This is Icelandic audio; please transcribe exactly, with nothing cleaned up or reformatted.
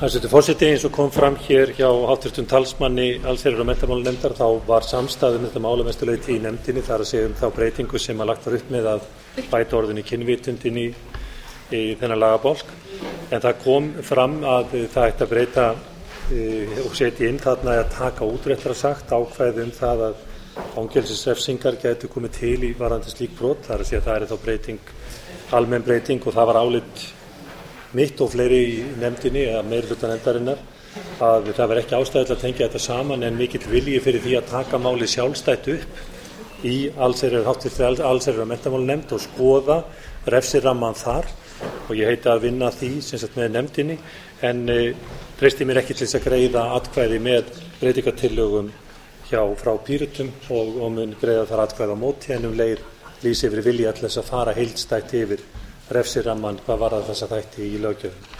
Hæstvirtur forseti, eins og kom fram hér hjá háttvirtum talsmanni allsherjar- og menntamálanefndar þá var samstaða um þetta mál að mestu leyti í nefndinni, það er að segja um þá breytingu sem að lagt var upp með að bæta orðinu kynvitund inn í, í þennan lagabálk. En það kom fram að það ætti að breyta e, og setja inn þarna að taka út réttara sagt ákvæði um það að fangelsisrefsingar gætu komið til í varðandi slík brot. Það er að segja að það er þá breyting, almenn breyting, og það var álit mitt og fleiri í nefndinni eða meirihluta nefndarinnar að það var ekki ástæða til að tengja þetta saman en mikill vilji fyrir því að taka málið sjálfstætt upp í allsherjar- háttvirtri allsherjar- og menntamálanefnd og skoða refsirammann þar, og ég heiti að vinna að því sem sagt með nefndinni, en e, treysti mér ekki til þess að greiða atkvæði með breytingartillögum hjá frá Pírötum og, og mun greiða þar atkvæði á móti, en um leið lýsi yfir vilja til þess að fara heildstætt yfir refsirammann hvað varðar þessa þætti í löggjöfinni.